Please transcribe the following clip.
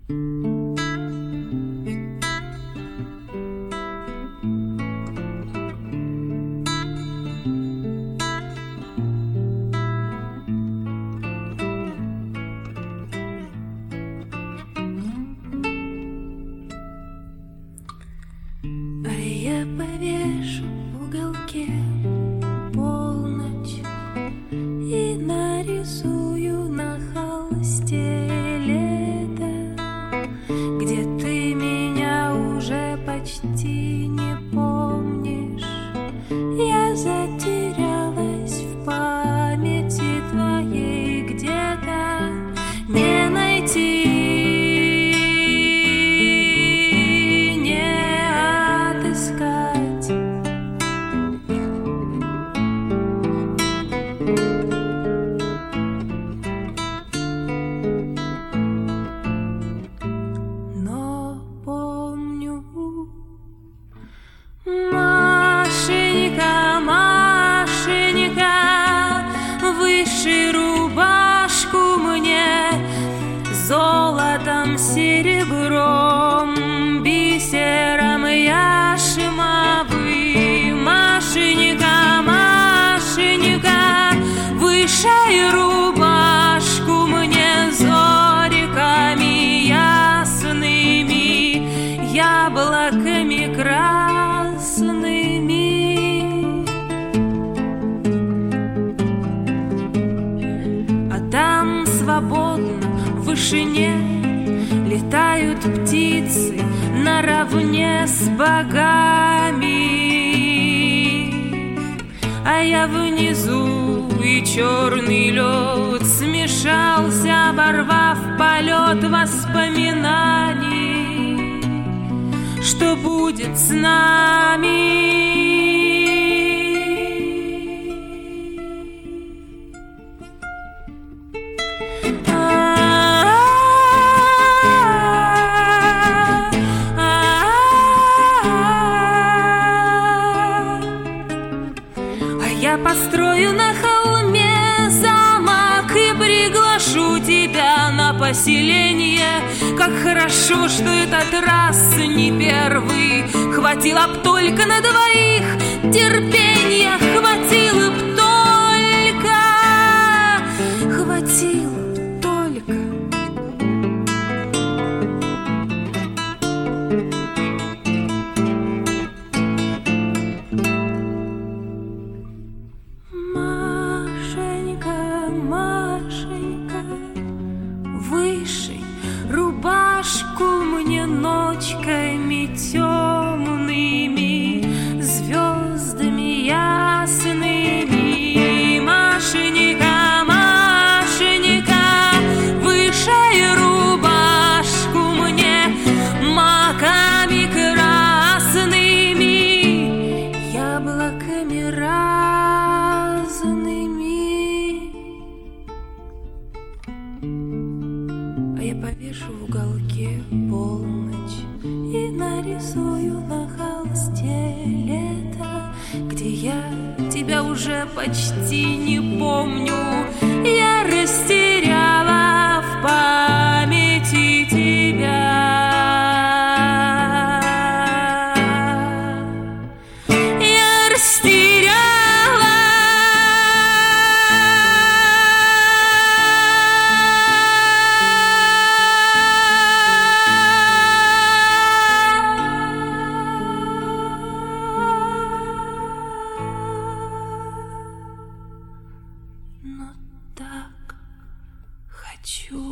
Летают птицы наравне с богами, а я внизу, и черный лед смешался, оборвав полет воспоминаний. Что будет с нами? Я построю на холме замок и приглашу тебя на поселение. Как хорошо, что этот раз не первый. Хватило б только на двоих терпения, хватило б только, хватило б только. Рубашку мне ночками темными, звездами ясными. Машенька, Машенька, вышей рубашку мне маками красными, яблоками разными. А я повешу в уголке полночь и нарисую на холсте лето, где я тебя уже почти не помню. Я растеряла в памяти тебя. Я растеряла. Но так хочу.